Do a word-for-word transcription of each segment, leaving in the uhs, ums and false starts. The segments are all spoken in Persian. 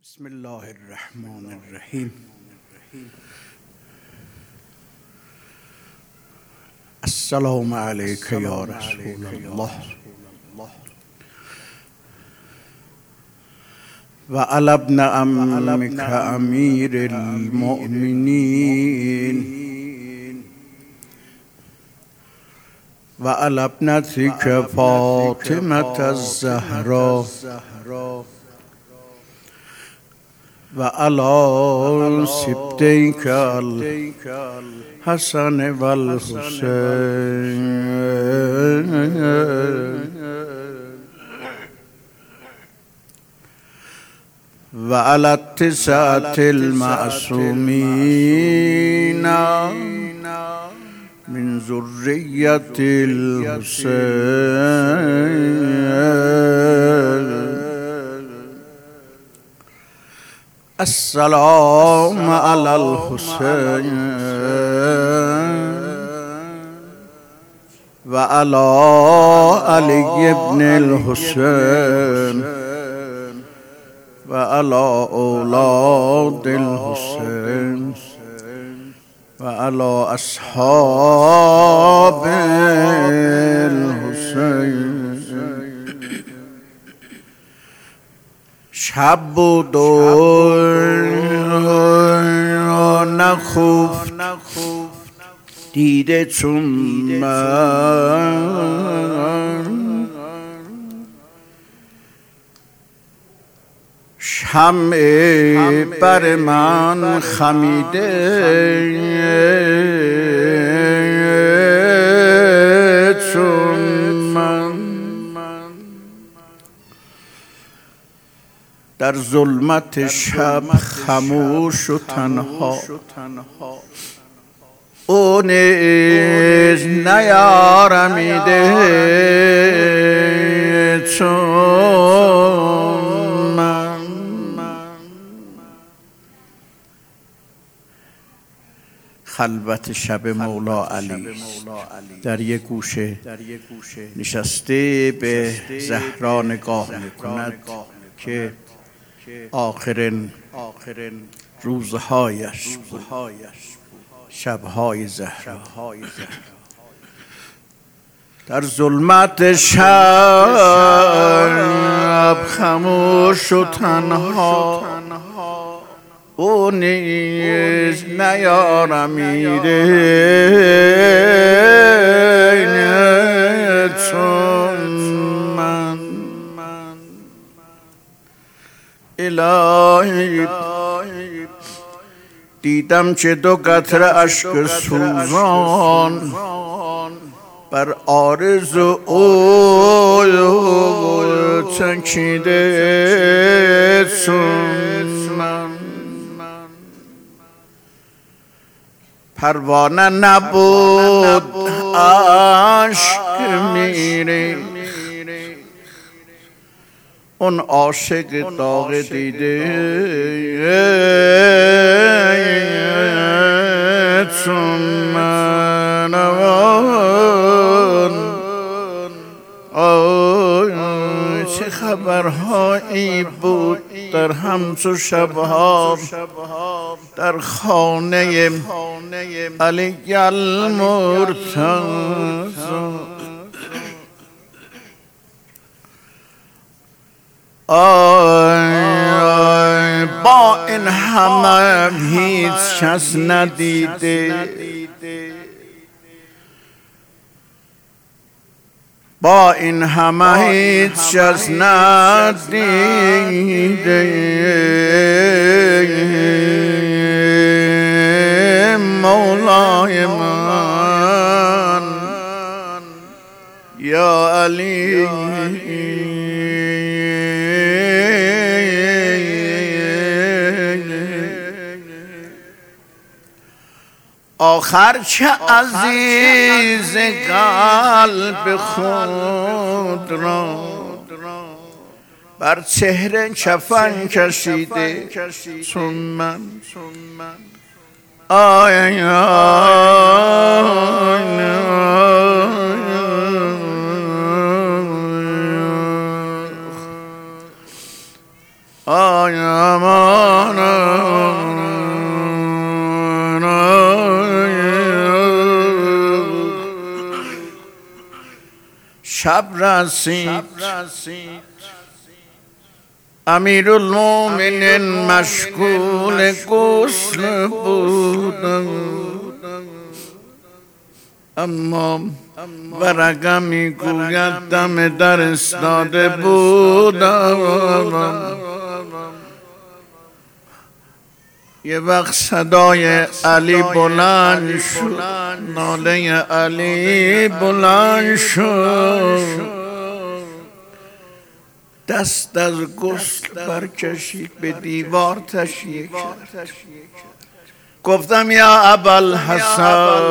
بسم الله الرحمن الرحیم. السلام علیک یا رسول الله و علی ابن عمک امیر المؤمنین و علی ابنتک فاطمة الزهرا و علی سبطیک الحسن و الحسین و علی التسعة المعصومین من ذریة الحسین. السلام علی الحسین و علی علی ابن الحسین و علی اولاد الحسین و علی اصحاب الحسین. شب بود و نخفت دیده چون من، شمع بر من خمیده چون من، در ظلمت شب خموش و تنها، او نیز نیارمیده چون من. خلوت شب مولا علی در یک گوشه نشسته به زهرا نگاه میکند که آخرین روزهایش بود، شبهای زهرا. در ظلمت شب خموش و تنها، او نیز نیارمیده چون من. الهی دیدم که دو قطره اشک سوزان بر آرزو او چکیده چون من. پروانه نبود اشک میره، اون عاشق داغ دیده چون من. آه چه خبرهایی بود در همچو شبها در خانه علی المرتضی. آی آی با این همه هیچ کس ندیده، با این همه هیچ کس ندیده، مولای من یا علی. آخر چه عزیز قلب خود را بر چهره کفن کشیده چون من. آی آی شب رسید امیرالمومنین مشغول غسل بود، اما ورقه میگوید دم در استاده بود. یه وقت صدای علی بلند شد، ناله علی بلند شد، دست از غسل برکشید به دیوار تشییع کرد. گفتم یا ابوالحسن،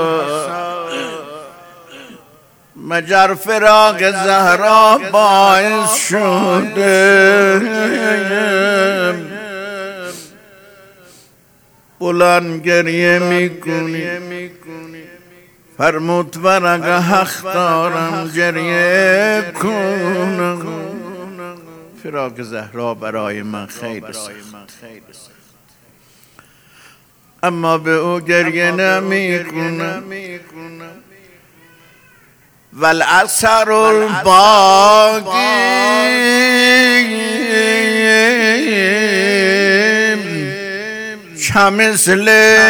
مگر فراق زهرا باعث شده بلند گریه میکنی؟ فرمود ورقه حق دارم گریه کنم، فراق زهرا برای من خیلی سخت، اما به او گریه نمیکنم. والعصر الباقی كمثل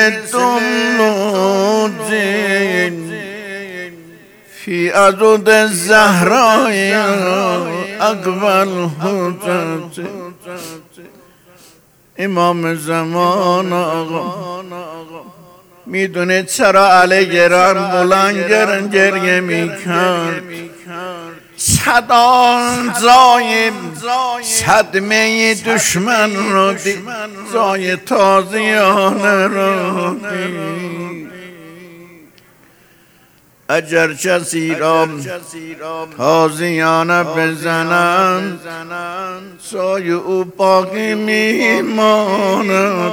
الدملود في عدد الزهراء اقبل حجت. امام زمان آقا میدونه چرا علی گران بلند گریه میکرد؟ صدا زای صدمه دشمن رو دید، زای تازیانه رو دید. اگر کسی را تازیانه بزنند سای او باقی میماند.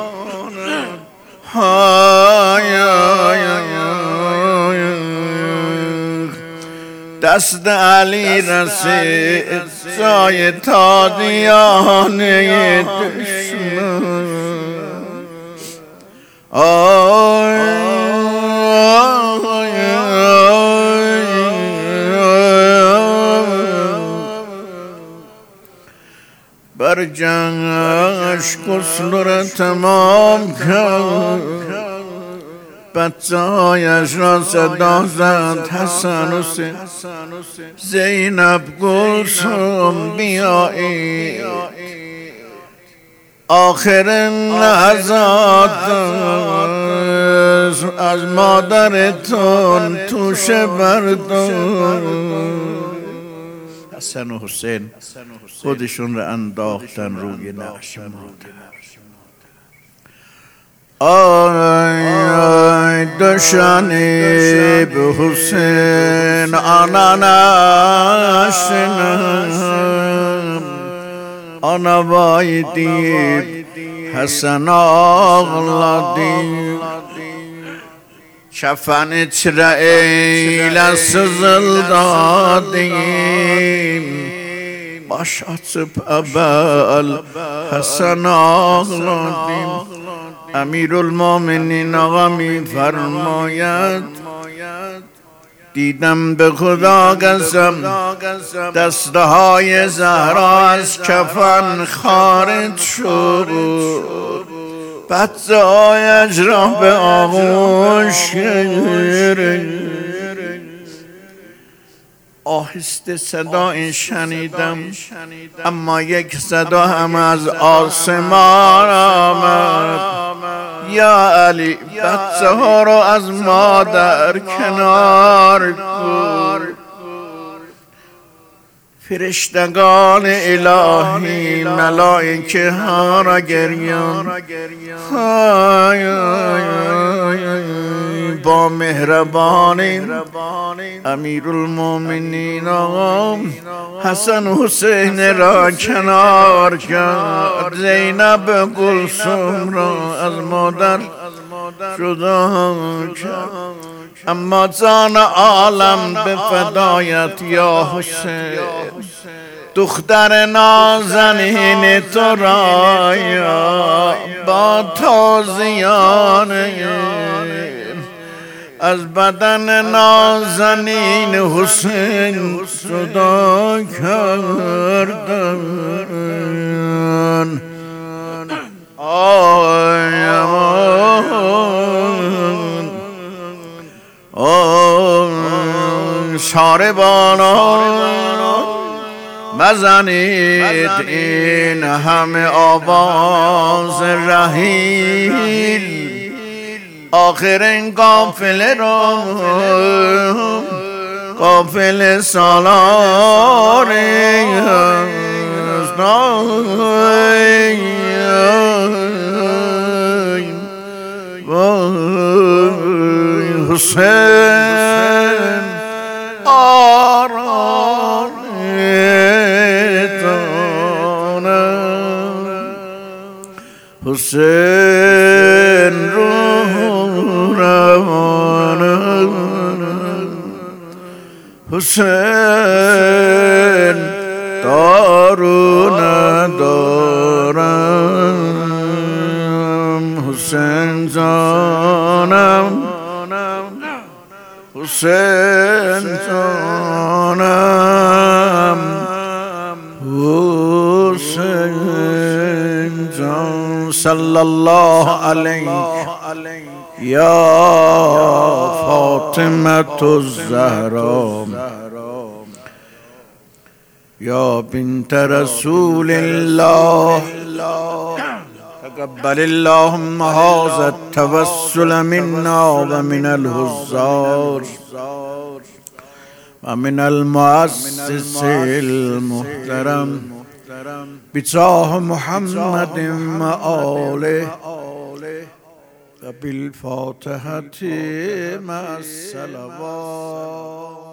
دست علی رسید سای تازیانه دشمن. بر جنگش غسل را تمام کرد، بچه‌هایش را صدا زد حسن و حسین، زینب گلسوم بیایید، آخر لحظات از مادرتون توشه بردار. حسن و حسین خودشون را انداختن روی نعش مادر. آی دشانی به حسین آنا نشنم، آنا وایدی حسن آغلادی، شفن اسرائیل سزل دادیم، باش açıp ابل حسن آغلادیم. امیرالمومنین آقا می فرماید دیدم به خدا قسم دستهای زهرا از کفن خارج شد، بچه‌هایش را به آغوش گرفت. آهسته صدا این شنیدم، اما یک صدا هم از آسمان آمد، یا علی بچه ها رو از مادر کنار کن. فرشتگان الهی ملائکه ها را گریان با مهربانی امیرالمومنین آقا حسن حسین را کنار کرد، زینب گلسوم را از مادر جدا کرد. اما جان عالم به فدایت یا حسین، دختر نازنین تو را با تازیانه از بدن نازنین حسین جدا کردن. آی امان آی شاربانا مزنید این همه آواز رحیل، آخر این قافله را قافله سالار حسین آرام حسین روح روانه حسین دارو ندارم حسین جانم حسین جانم حسین جان صلی الله علیه یا فاطمة الزهرا یا بنت رسول الله تقبل اللهم هذا التوسل منا ومن الحضار ومن المؤسس المحترم بجاه محمد وآله وبالفاتحة مع الصلوات.